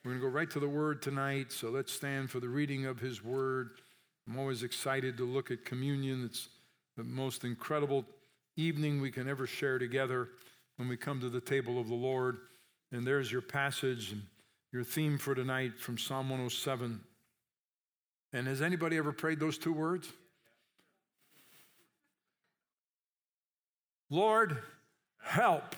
We're going to go right to the Word tonight, so let's stand for the reading of His Word. I'm always excited to look at communion. It's the most incredible evening we can ever share together when we come to the table of the Lord. And there's your passage and your theme for tonight from Psalm 107. And has anybody ever prayed those two words? Lord, help.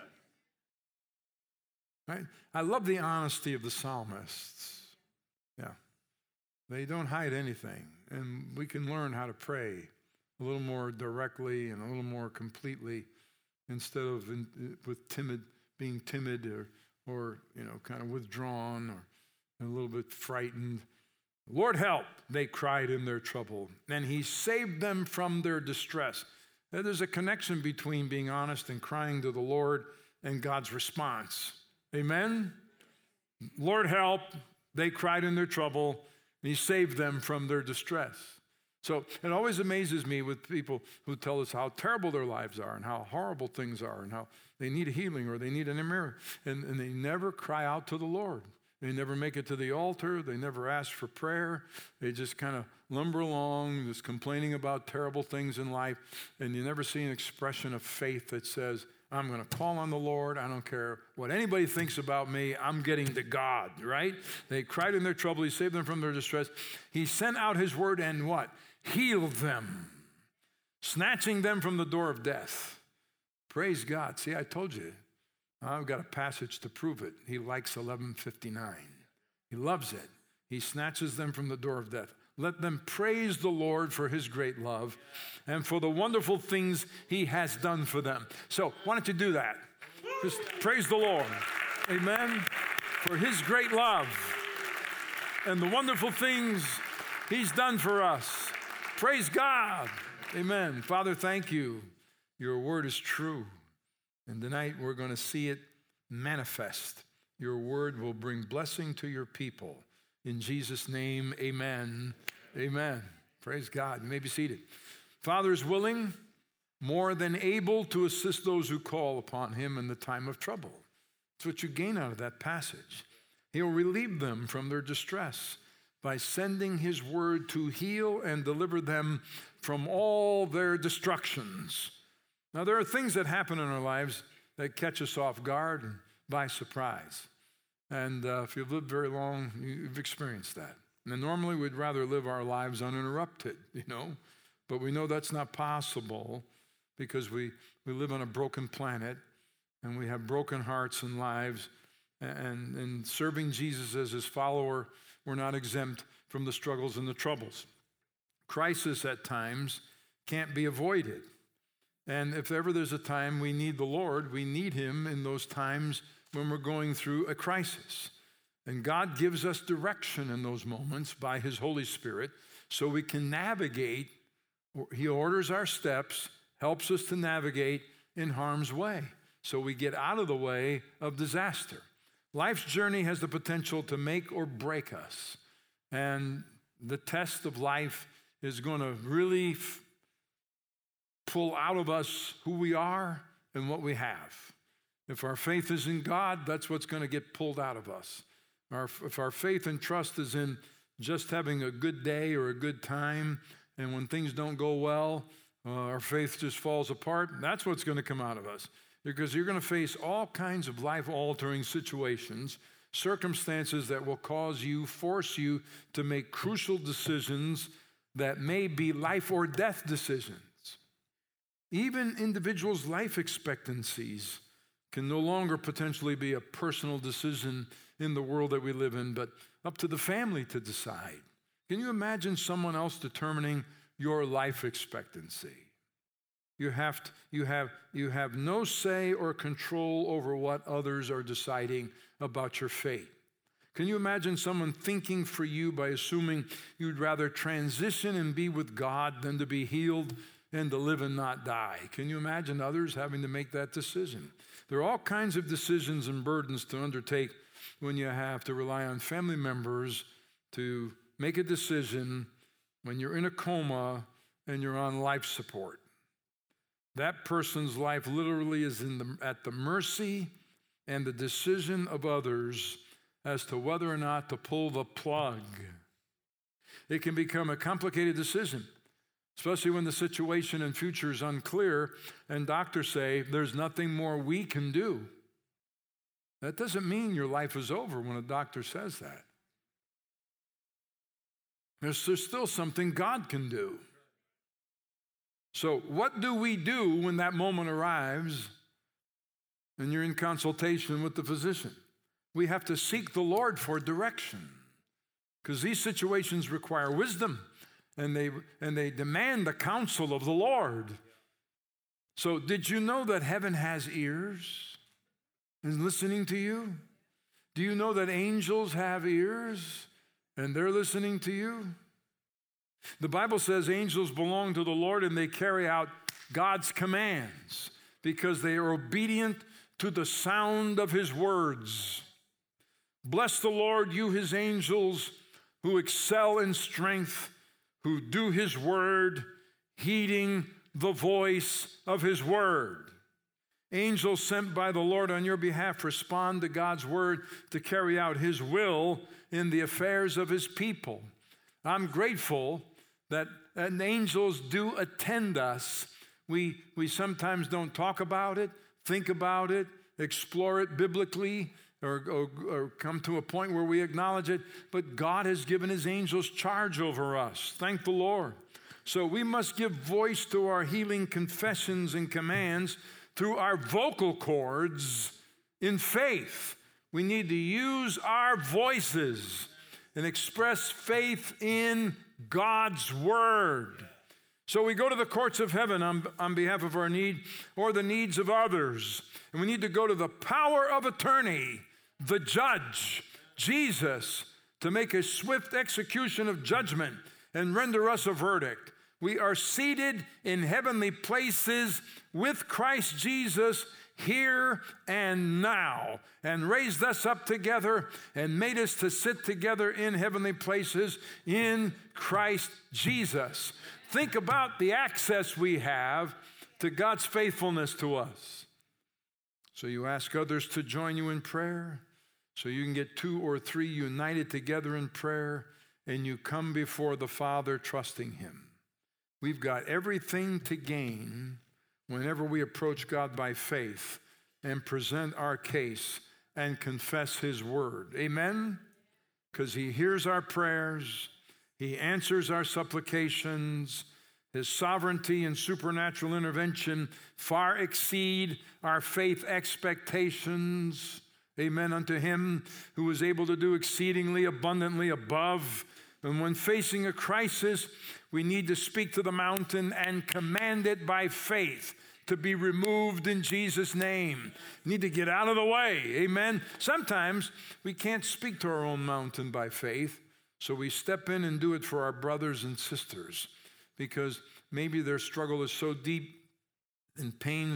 Right? I love the honesty of the psalmists. Yeah. They don't hide anything. And we can learn how to pray a little more directly and a little more completely instead of being timid or kind of withdrawn or a little bit frightened. Lord, help, they cried in their trouble, and He saved them from their distress. Now, there's a connection between being honest and crying to the Lord and God's response. Amen? Lord, help, they cried in their trouble, and He saved them from their distress. So it always amazes me with people who tell us how terrible their lives are and how horrible things are and how they need a healing or they need an miracle, and they never cry out to the Lord. They never make it to the altar. They never ask for prayer. They just kind of lumber along, just complaining about terrible things in life, and you never see an expression of faith that says, I'm going to call on the Lord. I don't care what anybody thinks about me. I'm getting to God, right? They cried in their trouble. He saved them from their distress. He sent out His word and what? Healed them, snatching them from the door of death. Praise God. See, I told you. I've got a passage to prove it. He likes 11:59. He loves it. He snatches them from the door of death. Let them praise the Lord for His great love and for the wonderful things He has done for them. So why don't you do that? Just praise the Lord. Amen. For His great love and the wonderful things He's done for us. Praise God. Amen. Father, thank you. Your word is true. And tonight we're going to see it manifest. Your word will bring blessing to your people. In Jesus' name, amen. Amen. Praise God. You may be seated. Father is willing, more than able to assist those who call upon Him in the time of trouble. That's what you gain out of that passage. He'll relieve them from their distress by sending His word to heal and deliver them from all their destructions. Now, there are things that happen in our lives that catch us off guard and by surprise. And if you've lived very long, you've experienced that. And normally we'd rather live our lives uninterrupted, but we know that's not possible because we live on a broken planet and we have broken hearts and lives. And serving Jesus as His follower, we're not exempt from the struggles and the troubles. Crisis at times can't be avoided. And if ever there's a time we need the Lord, we need Him in those times when we're going through a crisis. And God gives us direction in those moments by His Holy Spirit so we can navigate. He orders our steps, helps us to navigate in harm's way so we get out of the way of disaster. Life's journey has the potential to make or break us. And the test of life is going to really pull out of us who we are and what we have. If our faith is in God, that's what's going to get pulled out of us. If our faith and trust is in just having a good day or a good time, and when things don't go well, our faith just falls apart, that's what's going to come out of us. Because you're going to face all kinds of life-altering situations, circumstances that will force you to make crucial decisions that may be life or death decisions. Even individuals' life expectancies can no longer potentially be a personal decision in the world that we live in, but up to the family to decide. Can you imagine someone else determining your life expectancy? You have no say or control over what others are deciding about your fate. Can you imagine someone thinking for you by assuming you'd rather transition and be with God than to be healed and to live and not die? Can you imagine others having to make that decision? There are all kinds of decisions and burdens to undertake when you have to rely on family members to make a decision when you're in a coma and you're on life support. That person's life literally is at the mercy and the decision of others as to whether or not to pull the plug. It can become a complicated decision, especially when the situation and future is unclear and doctors say there's nothing more we can do. That doesn't mean your life is over when a doctor says that. There's still something God can do. So what do we do when that moment arrives and you're in consultation with the physician? We have to seek the Lord for direction, because these situations require wisdom and they demand the counsel of the Lord. So did you know that heaven has ears and listening to you? Do you know that angels have ears and they're listening to you? The Bible says angels belong to the Lord and they carry out God's commands because they are obedient to the sound of his words. Bless the Lord, you his angels, who excel in strength, who do his word, heeding the voice of his word. Angels sent by the Lord on your behalf respond to God's word to carry out his will in the affairs of his people. I'm grateful that angels do attend us. We sometimes don't talk about it, think about it, explore it biblically, or come to a point where we acknowledge it, but God has given his angels charge over us. Thank the Lord. So we must give voice to our healing confessions and commands through our vocal cords in faith. We need to use our voices and express faith in God's word. So we go to the courts of heaven on behalf of our need or the needs of others. And we need to go to the power of attorney, the judge, Jesus, to make a swift execution of judgment and render us a verdict. We are seated in heavenly places with Christ Jesus here and now, and raised us up together and made us to sit together in heavenly places in Christ Jesus. Think about the access we have to God's faithfulness to us. So you ask others to join you in prayer, so you can get 2 or 3 united together in prayer, and you come before the Father trusting him. We've got everything to gain whenever we approach God by faith and present our case and confess his word. Amen? Because he hears our prayers, he answers our supplications. His sovereignty and supernatural intervention far exceed our faith expectations. Amen. Unto him who is able to do exceedingly abundantly above. And when facing a crisis, we need to speak to the mountain and command it by faith to be removed in Jesus' name. We need to get out of the way. Amen. Sometimes we can't speak to our own mountain by faith, so we step in and do it for our brothers and sisters, because maybe their struggle is so deep and pain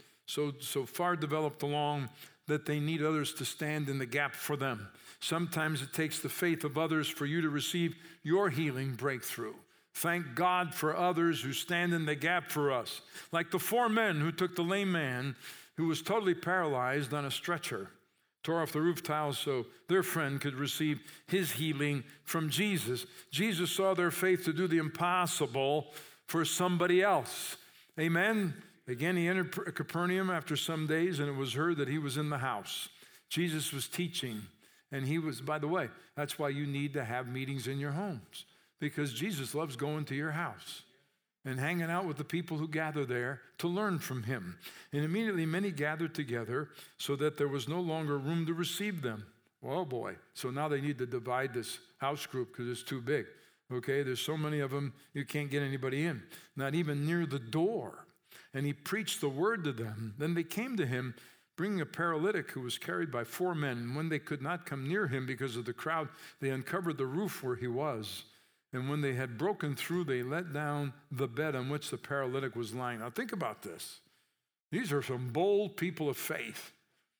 so far developed along that they need others to stand in the gap for them. Sometimes it takes the faith of others for you to receive your healing breakthrough. Thank God for others who stand in the gap for us, like the 4 men who took the lame man who was totally paralyzed on a stretcher, tore off the roof tiles so their friend could receive his healing from Jesus. Jesus saw their faith to do the impossible for somebody else. Amen? Again, he entered Capernaum after some days, and it was heard that he was in the house. Jesus was teaching, and he was, by the way, that's why you need to have meetings in your homes, because Jesus loves going to your house and hanging out with the people who gather there to learn from him. And immediately many gathered together so that there was no longer room to receive them. Well, boy, so now they need to divide this house group because it's too big. Okay, there's so many of them, you can't get anybody in, not even near the door. And he preached the word to them. Then they came to him, bringing a paralytic who was carried by 4 men. And when they could not come near him because of the crowd, they uncovered the roof where he was. And when they had broken through, they let down the bed on which the paralytic was lying. Now think about this. These are some bold people of faith.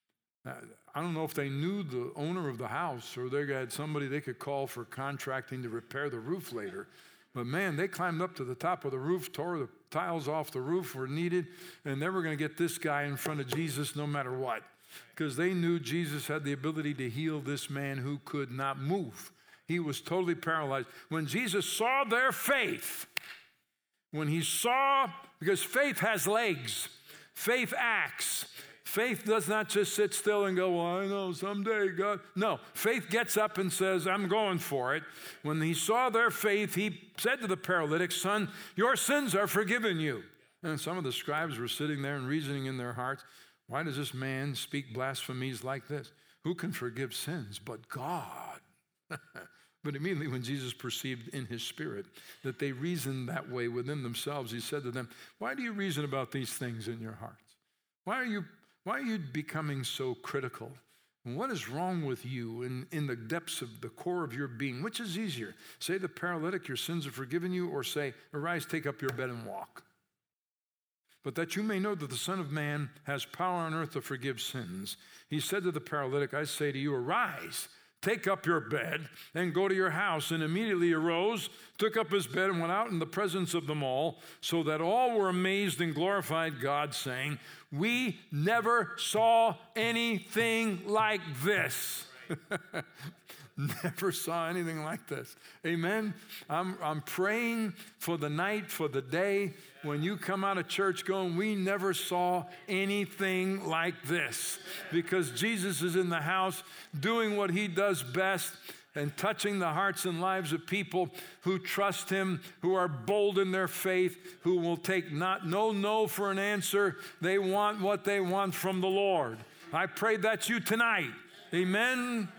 I don't know if they knew the owner of the house or they had somebody they could call for contracting to repair the roof later. But man, they climbed up to the top of the roof, tore the tiles off the roof where needed, and they were going to get this guy in front of Jesus no matter what. because they knew Jesus had the ability to heal this man who could not move. He was totally paralyzed. When Jesus saw their faith, because faith has legs, faith acts. Faith does not just sit still and go, well, I know someday God. No, faith gets up and says, I'm going for it. When he saw their faith, he said to the paralytic, son, your sins are forgiven you. And some of the scribes were sitting there and reasoning in their hearts, why does this man speak blasphemies like this? Who can forgive sins but God? But immediately when Jesus perceived in his spirit that they reasoned that way within themselves, he said to them, why do you reason about these things in your hearts? Why are you becoming so critical? And what is wrong with you in the depths of the core of your being? Which is easier? Say to the paralytic, your sins are forgiven you, or say, arise, take up your bed and walk. But that you may know that the Son of Man has power on earth to forgive sins. He said to the paralytic, I say to you, arise, take up your bed and go to your house. And immediately arose, took up his bed and went out in the presence of them all, so that all were amazed and glorified God, saying, we never saw anything like this. Never saw anything like this. Amen. I'm praying for the night, for the day when you come out of church going, we never saw anything like this, because Jesus is in the house doing what he does best and touching the hearts and lives of people who trust him, who are bold in their faith, who will take no for an answer. They want what they want from the Lord. I pray that's you tonight. Amen.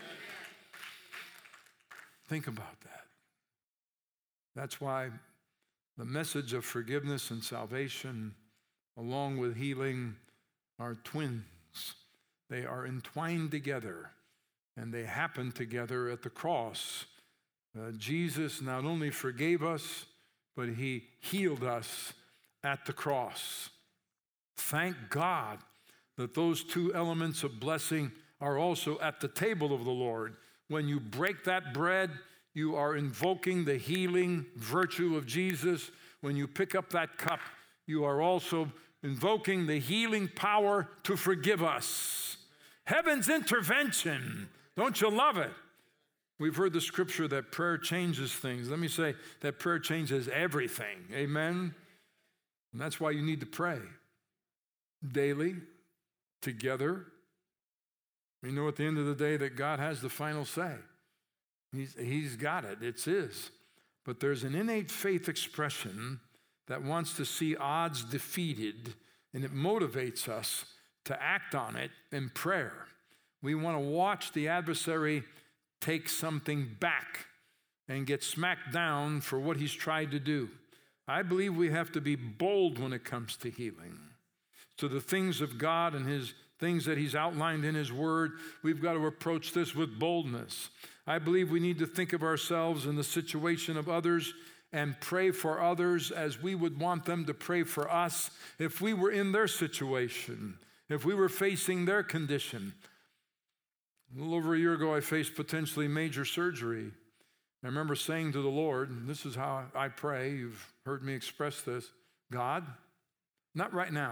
Think about that. That's why the message of forgiveness and salvation, along with healing, are twins. They are entwined together, and they happen together at the cross. Jesus not only forgave us, but he healed us at the cross. Thank God that those two elements of blessing are also at the table of the Lord. When you break that bread, you are invoking the healing virtue of Jesus. When you pick up that cup, you are also invoking the healing power to forgive us. Heaven's intervention. Don't you love it? We've heard the scripture that prayer changes things. Let me say that prayer changes everything. Amen? And that's why you need to pray daily, together. You know at the end of the day that God has the final say. He's got it. It's his. But there's an innate faith expression that wants to see odds defeated, and it motivates us to act on it in prayer. We want to watch the adversary take something back and get smacked down for what he's tried to do. I believe we have to be bold when it comes to healing. To the things of God and his things that he's outlined in his word, we've got to approach this with boldness. I believe we need to think of ourselves in the situation of others and pray for others as we would want them to pray for us if we were in their situation, if we were facing their condition. A little over a year ago, I faced potentially major surgery. I remember saying to the Lord, and this is how I pray, you've heard me express this, God, not right now.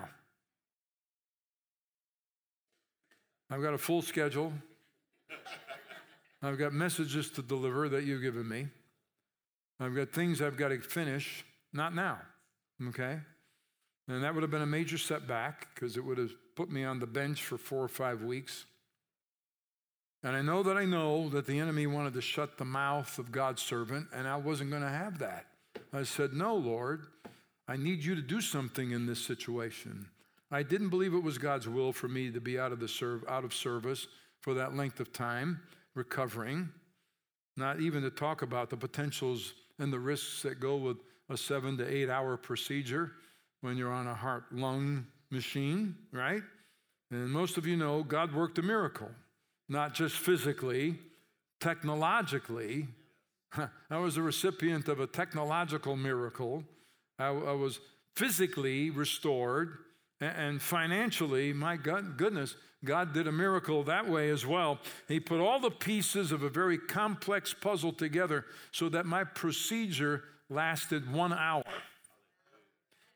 I've got a full schedule. I've got messages to deliver that you've given me. I've got things I've got to finish, not now, okay? And that would have been a major setback because it would have put me on the bench for 4 or 5 weeks. And I know that the enemy wanted to shut the mouth of God's servant, and I wasn't going to have that. I said, no, Lord, I need you to do something in this situation. I didn't believe it was God's will for me to be out of service for that length of time, recovering, not even to talk about the potentials and the risks that go with a 7 to 8 hour procedure when you're on a heart-lung machine, right? And most of you know God worked a miracle, not just physically, technologically. I was a recipient of a technological miracle. I was physically restored. And financially, my goodness, God did a miracle that way as well. He put all the pieces of a very complex puzzle together so that my procedure lasted 1 hour.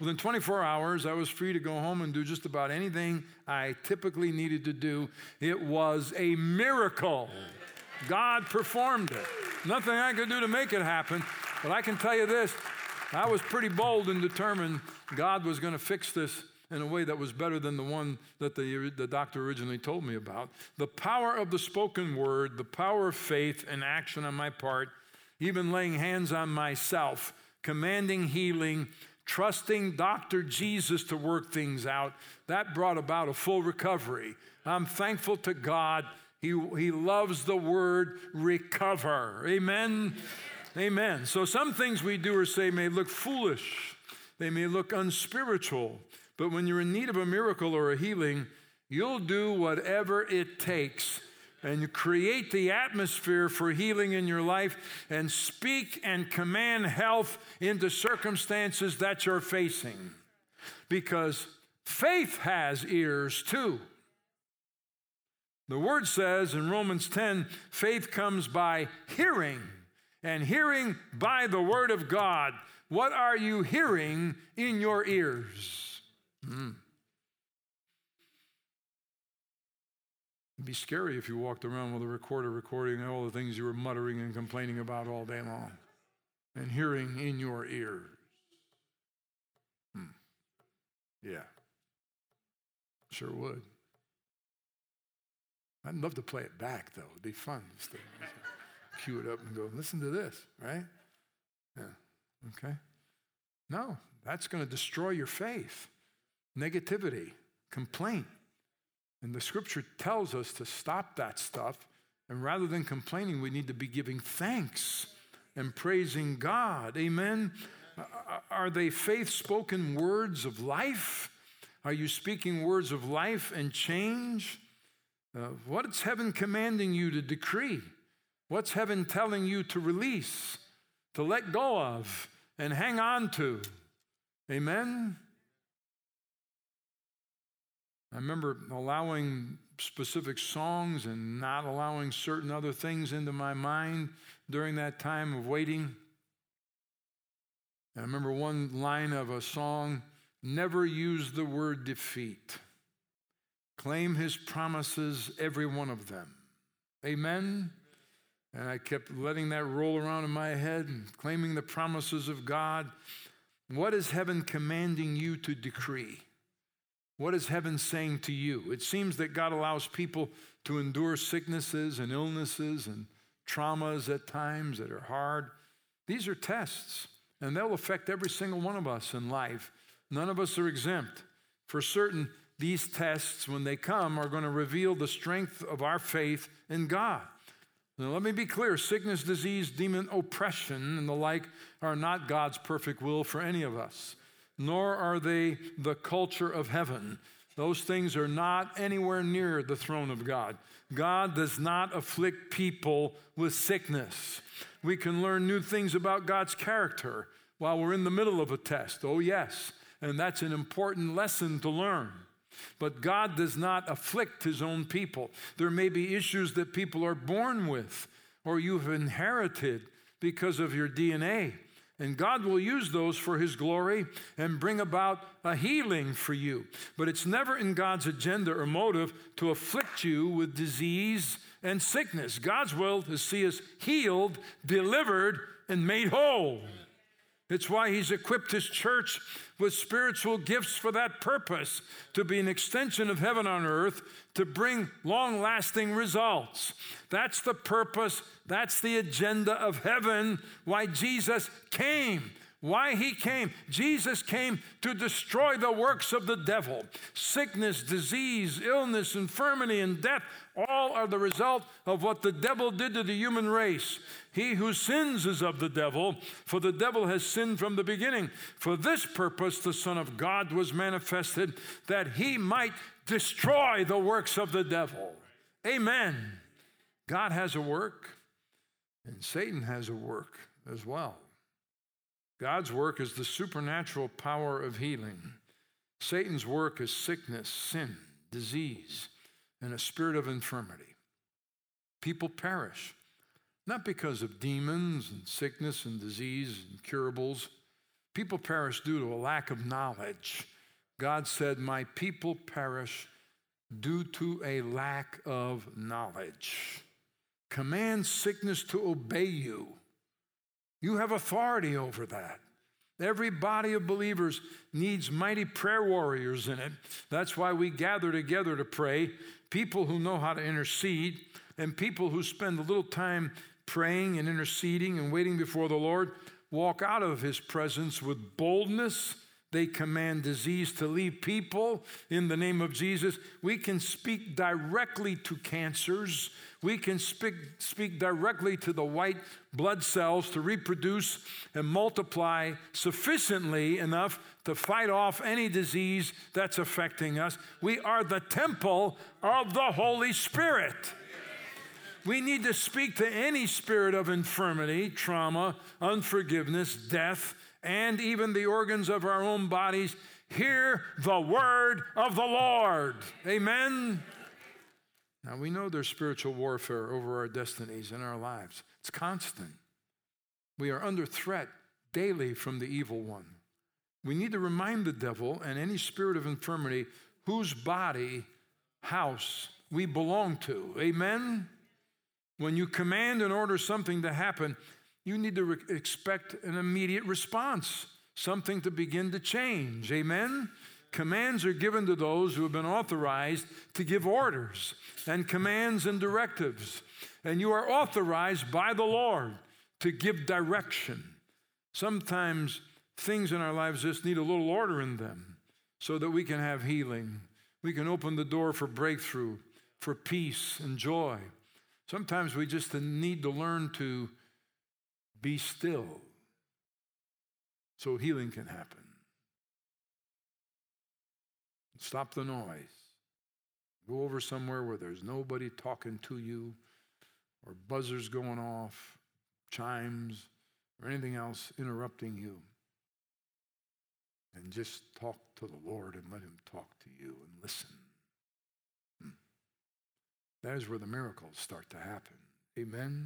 Within 24 hours, I was free to go home and do just about anything I typically needed to do. It was a miracle. God performed it. Nothing I could do to make it happen, but I can tell you this, I was pretty bold and determined God was going to fix this in a way that was better than the one that the doctor originally told me about. The power of the spoken word, the power of faith and action on my part, even laying hands on myself, commanding healing, trusting Dr. Jesus to work things out, that brought about a full recovery. I'm thankful to God. He loves the word recover. Amen? Amen. So some things we do or say may look foolish. They may look unspiritual. But when you're in need of a miracle or a healing, you'll do whatever it takes and you create the atmosphere for healing in your life and speak and command health into circumstances that you're facing. Because faith has ears too. The word says in Romans 10, faith comes by hearing, and hearing by the word of God. What are you hearing in your ears? It'd be scary if you walked around with a recorder recording all the things you were muttering and complaining about all day long and hearing in your ears. Yeah, sure would. I'd love to play it back, though. It'd be fun. Just to cue it up and go, listen to this, right? Yeah, okay. No, that's going to destroy your faith. Negativity, complaint. And the scripture tells us to stop that stuff. And rather than complaining, we need to be giving thanks and praising God. Amen? Are they faith-spoken words of life? Are you speaking words of life and change? What's heaven commanding you to decree? What's heaven telling you to release, to let go of, and hang on to? Amen? I remember allowing specific songs and not allowing certain other things into my mind during that time of waiting. I remember one line of a song, never use the word defeat. Claim his promises, every one of them. Amen? And I kept letting that roll around in my head and claiming the promises of God. What is heaven commanding you to decree? What is heaven saying to you? It seems that God allows people to endure sicknesses and illnesses and traumas at times that are hard. These are tests, and they'll affect every single one of us in life. None of us are exempt. For certain, these tests, when they come, are going to reveal the strength of our faith in God. Now, let me be clear. Sickness, disease, demon oppression, and the like are not God's perfect will for any of us, nor are they the culture of heaven. Those things are not anywhere near the throne of God. God does not afflict people with sickness. We can learn new things about God's character while we're in the middle of a test. Oh, yes, and that's an important lesson to learn. But God does not afflict his own people. There may be issues that people are born with or you've inherited because of your DNA. And God will use those for his glory and bring about a healing for you. But it's never in God's agenda or motive to afflict you with disease and sickness. God's will is to see us healed, delivered, and made whole. It's why he's equipped his church with spiritual gifts for that purpose, to be an extension of heaven on earth, to bring long-lasting results. That's the purpose, that's the agenda of heaven, why Jesus came. Why he came. Jesus came to destroy the works of the devil. Sickness, disease, illness, infirmity, and death, all are the result of what the devil did to the human race. He who sins is of the devil, for the devil has sinned from the beginning. For this purpose the Son of God was manifested, that he might destroy the works of the devil. Amen. God has a work, and Satan has a work as well. God's work is the supernatural power of healing. Satan's work is sickness, sin, disease, and a spirit of infirmity. People perish, not because of demons and sickness and disease and curables, People perish due to a lack of knowledge. God said, my people perish due to a lack of knowledge. Command sickness to obey you. You have authority over that. Every body of believers needs mighty prayer warriors in it. That's why we gather together to pray. People who know how to intercede and people who spend a little time praying and interceding and waiting before the Lord walk out of his presence with boldness. They command disease to leave people in the name of Jesus. We can speak directly to cancers. We can speak directly to the white blood cells to reproduce and multiply sufficiently enough to fight off any disease that's affecting us. We are the temple of the Holy Spirit. We need to speak to any spirit of infirmity, trauma, unforgiveness, death, and even the organs of our own bodies. Hear the word of the Lord. Amen. Now, we know there's spiritual warfare over our destinies and our lives. It's constant. We are under threat daily from the evil one. We need to remind the devil and any spirit of infirmity whose body, house we belong to. Amen? When you command and order something to happen, you need to expect an immediate response, something to begin to change. Amen? Commands are given to those who have been authorized to give orders and commands and directives. And you are authorized by the Lord to give direction. Sometimes things in our lives just need a little order in them so that we can have healing. We can open the door for breakthrough, for peace and joy. Sometimes we just need to learn to be still so healing can happen. Stop the noise. Go over somewhere where there's nobody talking to you or buzzers going off, chimes, or anything else interrupting you. And just talk to the Lord and let him talk to you and listen. That is where the miracles start to happen. Amen?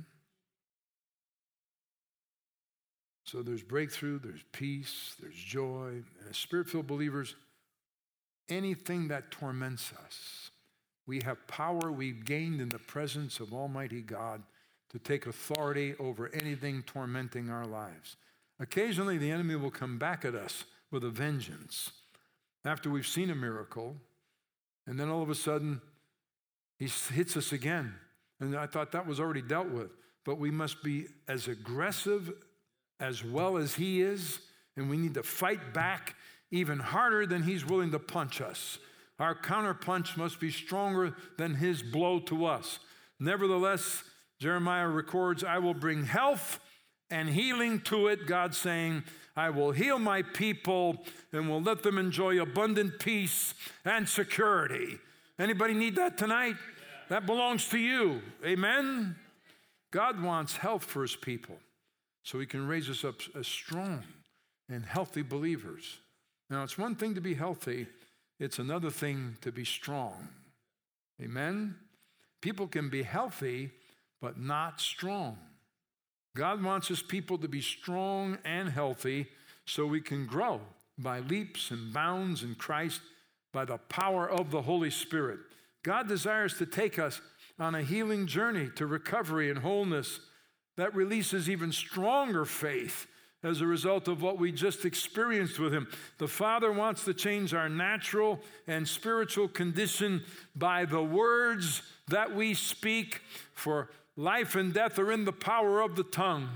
So there's breakthrough, there's peace, there's joy. And as Spirit-filled believers, anything that torments us, we have power we've gained in the presence of Almighty God to take authority over anything tormenting our lives. Occasionally, the enemy will come back at us with a vengeance after we've seen a miracle, and then all of a sudden, he hits us again. And I thought that was already dealt with. But we must be as aggressive as well as he is, and we need to fight back even harder than he's willing to punch us. Our counterpunch must be stronger than his blow to us. Nevertheless, Jeremiah records, I will bring health and healing to it. God saying, I will heal my people and will let them enjoy abundant peace and security. Anybody need that tonight? That belongs to you. Amen? God wants health for his people so he can raise us up as strong and healthy believers. Now, it's one thing to be healthy. It's another thing to be strong. Amen? People can be healthy, but not strong. God wants his people to be strong and healthy so we can grow by leaps and bounds in Christ by the power of the Holy Spirit. God desires to take us on a healing journey to recovery and wholeness that releases even stronger faith as a result of what we just experienced with him. The Father wants to change our natural and spiritual condition by the words that we speak, for life and death are in the power of the tongue.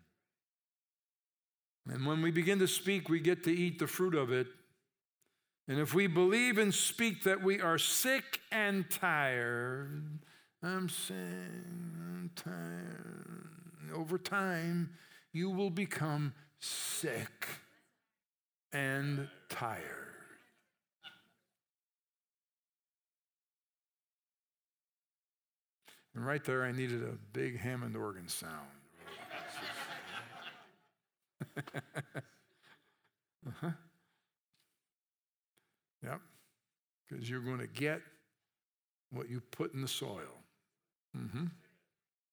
And when we begin to speak, we get to eat the fruit of it. And if we believe and speak that we are sick and tired, I'm sick, I'm tired. Over time, you will become sick and tired. And right there, I needed a big Hammond organ sound. Uh-huh. Yep, because you're going to get what you put in the soil. Mm-hmm.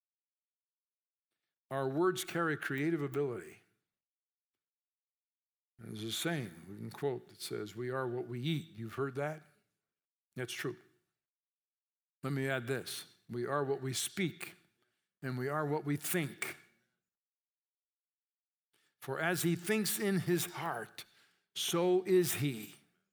Our words carry creative ability. There's a saying we can quote that says, we are what we eat. You've heard that? That's true. Let me add this. We are what we speak, and we are what we think. For as he thinks in his heart, so is he.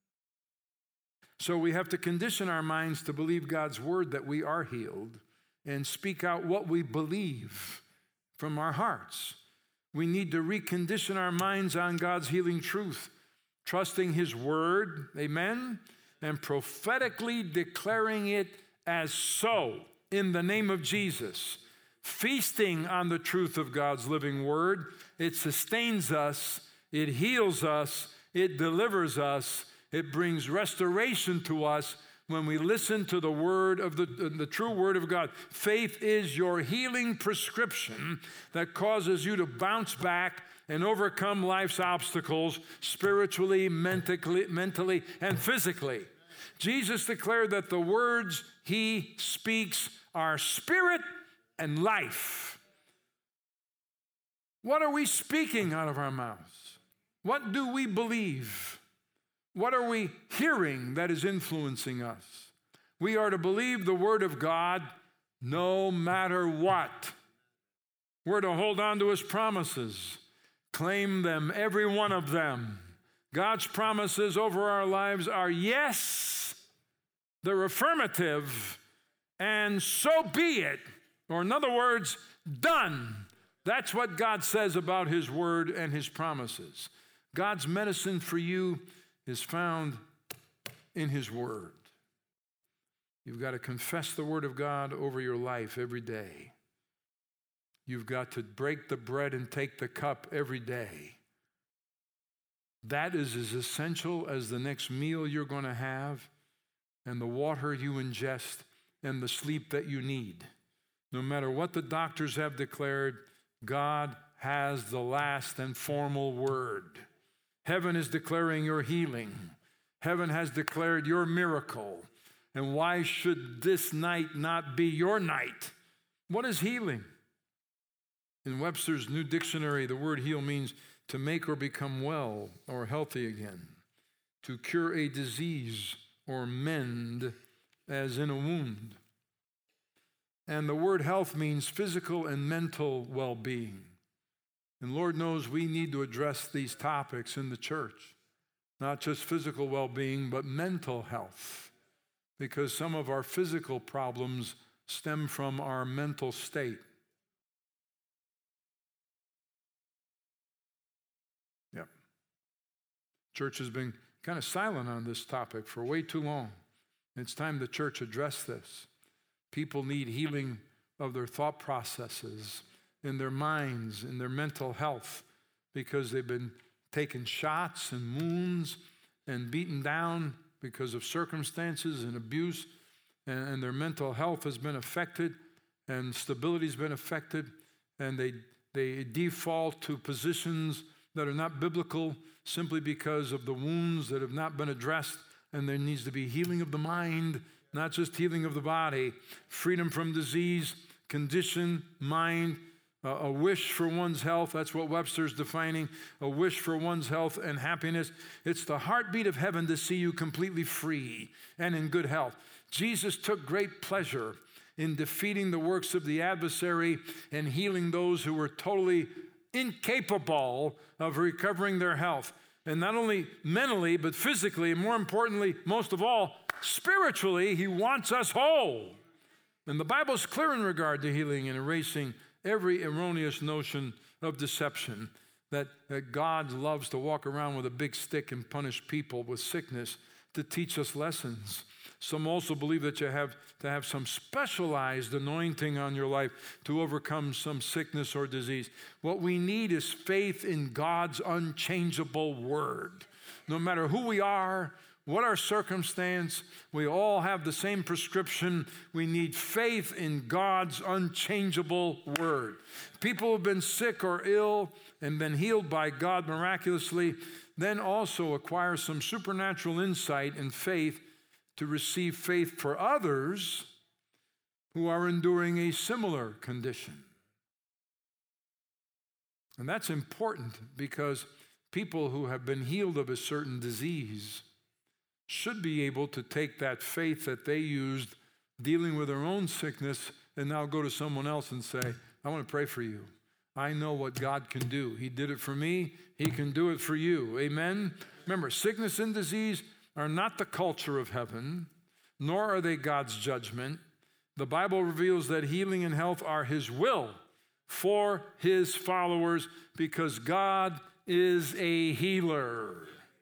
So we have to condition our minds to believe God's word that we are healed and speak out what we believe from our hearts. We need to recondition our minds on God's healing truth, trusting his word, amen, and prophetically declaring it as so in the name of Jesus. Feasting on the truth of God's living word, it sustains us, it heals us, it delivers us, it brings restoration to us when we listen to the word of the true word of God. Faith is your healing prescription that causes you to bounce back and overcome life's obstacles spiritually, mentally, and physically. Jesus declared that the words he speaks are spirit and life. What are we speaking out of our mouths? What do we believe? What are we hearing that is influencing us? We are to believe the word of God no matter what. We're to hold on to his promises, claim them, every one of them. God's promises over our lives are yes, they're affirmative, and so be it. Or in other words, done. That's what God says about his word and his promises. God's medicine for you is found in his word. You've got to confess the word of God over your life every day. You've got to break the bread and take the cup every day. That is as essential as the next meal you're going to have and the water you ingest and the sleep that you need. No matter what the doctors have declared, God has the last and formal word. Heaven is declaring your healing. Heaven has declared your miracle. And why should this night not be your night? What is healing? In Webster's New Dictionary, the word heal means to make or become well or healthy again, to cure a disease or mend as in a wound. And the word health means physical and mental well-being. And Lord knows we need to address these topics in the church, not just physical well-being, but mental health, because some of our physical problems stem from our mental state. Yep. Church has been kind of silent on this topic for way too long. It's time the church address this. People need healing of their thought processes, in their minds, in their mental health, because they've been taking shots and wounds and beaten down because of circumstances and abuse, and their mental health has been affected, and stability has been affected, and they default to positions that are not biblical simply because of the wounds that have not been addressed, and there needs to be healing of the mind, not just healing of the body, freedom from disease, condition, mind, a wish for one's health. That's what Webster's defining, a wish for one's health and happiness. It's the heartbeat of heaven to see you completely free and in good health. Jesus took great pleasure in defeating the works of the adversary and healing those who were totally incapable of recovering their health. And not only mentally, but physically, and more importantly, most of all, spiritually, he wants us whole. And the Bible's clear in regard to healing and erasing every erroneous notion of deception, that God loves to walk around with a big stick and punish people with sickness to teach us lessons. Some also believe that you have to have some specialized anointing on your life to overcome some sickness or disease. What we need is faith in God's unchangeable word. No matter who we are, what our circumstance, we all have the same prescription. We need faith in God's unchangeable word. People who have been sick or ill and been healed by God miraculously then also acquire some supernatural insight and faith to receive faith for others who are enduring a similar condition. And that's important because People who have been healed of a certain disease should be able to take that faith that they used dealing with their own sickness and now go to someone else and say, I want to pray for you. I know what God can do. He did it for me. He can do it for you. Amen? Remember, sickness and disease are not the culture of heaven, nor are they God's judgment. The Bible reveals that healing and health are His will for His followers because God is a healer.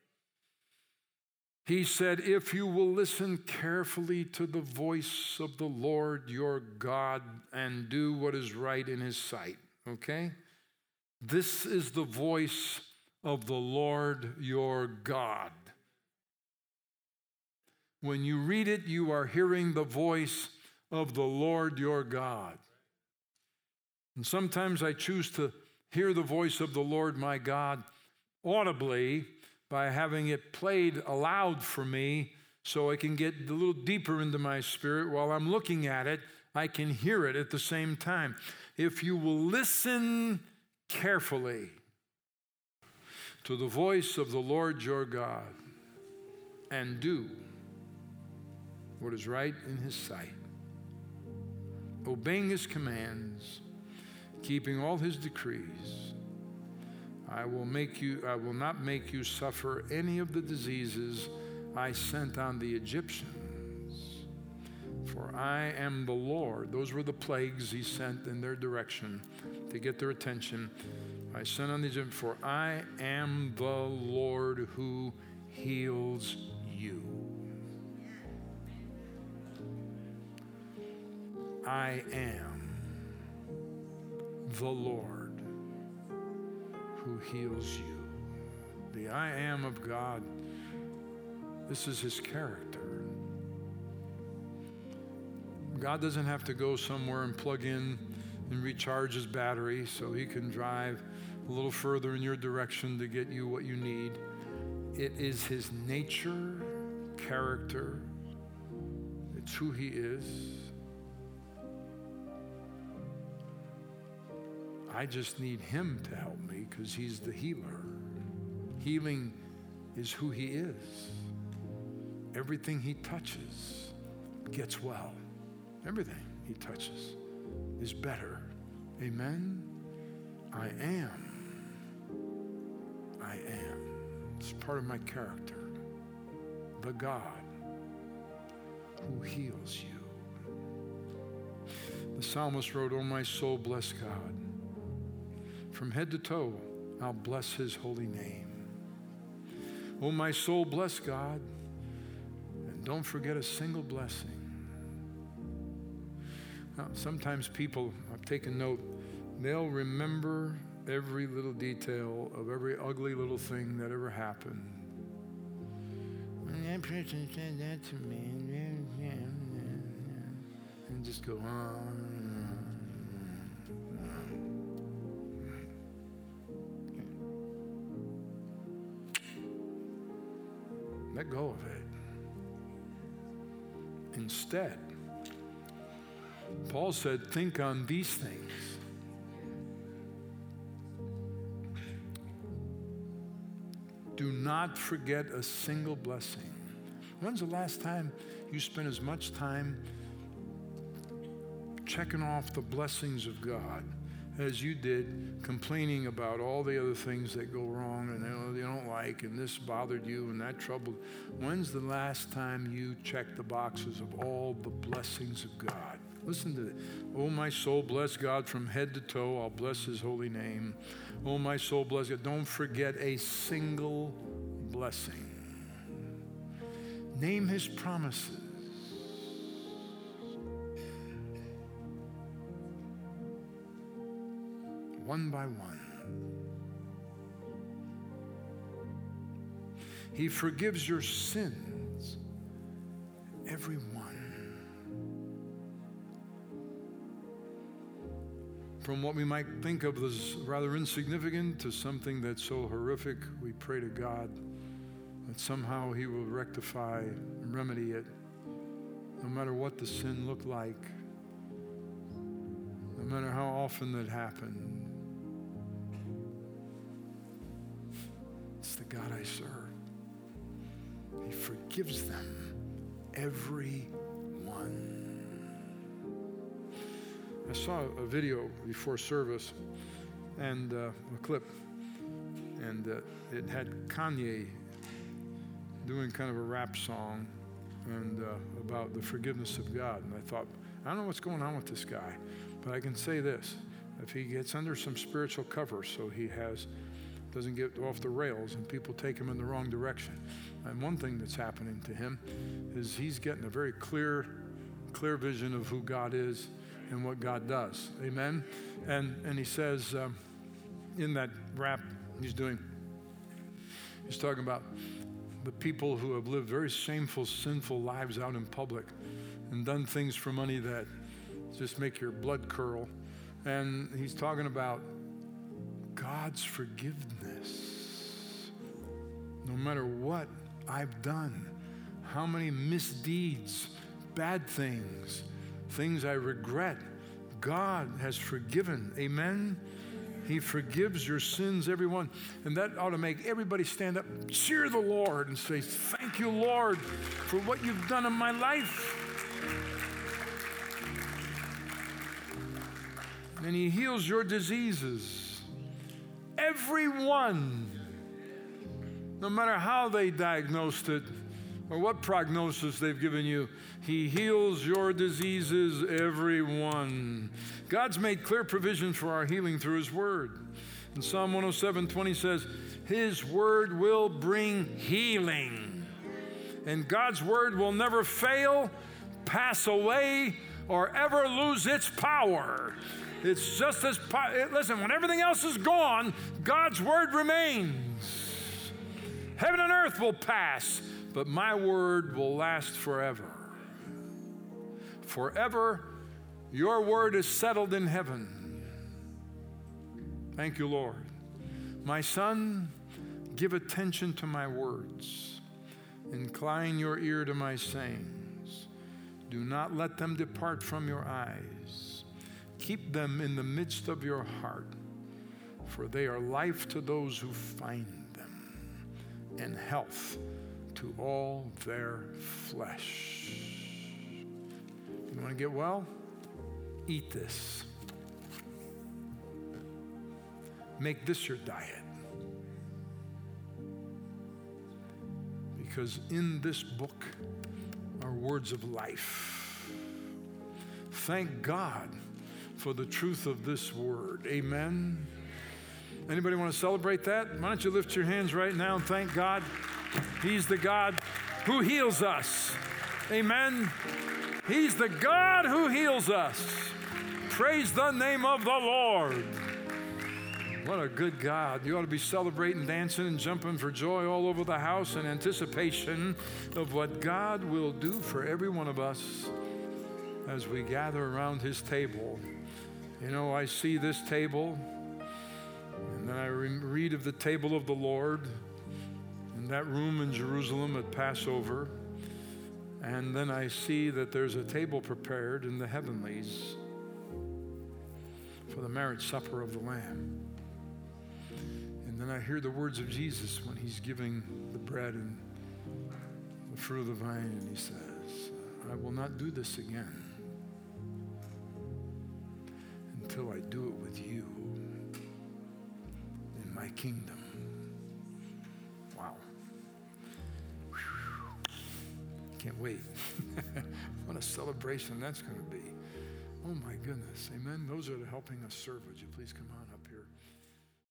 He said, if you will listen carefully to the voice of the Lord your God and do what is right in His sight, okay? This is the voice of the Lord your God. When you read it, you are hearing the voice of the Lord your God. And sometimes I choose to hear the voice of the Lord my God audibly by having it played aloud for me so I can get a little deeper into my spirit. While I'm looking at it, I can hear it at the same time. If you will listen carefully to the voice of the Lord your God and do what is right in His sight, obeying His commands, keeping all His decrees, I will not make you suffer any of the diseases I sent on the Egyptians. For I am the Lord. Those were the plagues He sent in their direction to get their attention. I sent on the Egyptians, for I am the Lord who heals you. I am the Lord who heals you. The I am of God, this is His character. God doesn't have to go somewhere and plug in and recharge His battery so He can drive a little further in your direction to get you what you need. It is His nature, character. It's who He is. I just need Him to help me because He's the healer. Healing is who He is. Everything He touches gets well. Everything He touches is better. Amen? I am. I am. It's part of my character. The God who heals you. The psalmist wrote, "Oh, my soul, bless God. From head to toe, I'll bless His holy name. Oh, my soul, bless God, and don't forget a single blessing." Now, sometimes people, I've taken note, they'll remember every little detail of every ugly little thing that ever happened. That person said that to me, and just go on. Let go of it. Instead, Paul said, think on these things. Do not forget a single blessing. When's the last time you spent as much time checking off the blessings of God as you did complaining about all the other things that go wrong and you don't like, and this bothered you and that troubled? When's the last time you checked the boxes of all the blessings of God? Listen to it. Oh, my soul, bless God from head to toe. I'll bless His holy name. Oh, my soul, bless God. Don't forget a single blessing. Name His promises. One by one. He forgives your sins, every one. From what we might think of as rather insignificant to something that's so horrific, we pray to God that somehow He will rectify and remedy it, no matter what the sin looked like, no matter how often that happened. the God I serve. He forgives them, every one. I saw a video before service and a clip, and it had Kanye doing kind of a rap song and about the forgiveness of God. And I thought, I don't know what's going on with this guy, but I can say this: if he gets under some spiritual cover, so he doesn't get off the rails and people take him in the wrong direction. And one thing that's happening to him is he's getting a very clear vision of who God is and what God does. Amen? And he says in that rap he's talking about the people who have lived very shameful, sinful lives out in public and done things for money that just make your blood curl. And he's talking about God's forgiveness. No matter what I've done, how many misdeeds, bad things, things I regret, God has forgiven. Amen? He forgives your sins, everyone. And that ought to make everybody stand up, cheer the Lord, and say, thank you, Lord, for what you've done in my life. And he heals your diseases. Everyone, no matter how they diagnosed it or what prognosis they've given you, he heals your diseases, everyone. God's made clear provision for our healing through his word. And Psalm 107:20 says, his word will bring healing. And God's word will never fail, pass away, or ever lose its power. It's just as, listen, when everything else is gone, God's word remains. Heaven and earth will pass, but my word will last forever. Forever, your word is settled in heaven. Thank you, Lord. My son, give attention to my words. Incline your ear to my sayings. Do not let them depart from your eyes. Keep them in the midst of your heart, for they are life to those who find them, and health to all their flesh. You want to get well? Eat this. Make this your diet. Because in this book are words of life. Thank God for the truth of this word. Amen. Anybody want to celebrate that? Why don't you lift your hands right now and thank God. He's the God who heals us. Amen. He's the God who heals us. Praise the name of the Lord. What a good God. You ought to be celebrating, dancing, and jumping for joy all over the house in anticipation of what God will do for every one of us as we gather around his table. You know, I see this table, and then I read of the table of the Lord in that room in Jerusalem at Passover, and then I see that there's a table prepared in the heavenlies for the marriage supper of the Lamb. And then I hear the words of Jesus when he's giving the bread and the fruit of the vine, and he says, I will not do this again until I do it with you in my kingdom. Wow. Whew. Can't wait. What a celebration that's going to be. Oh my goodness. Amen. Those that are helping us serve, would you please come on up here?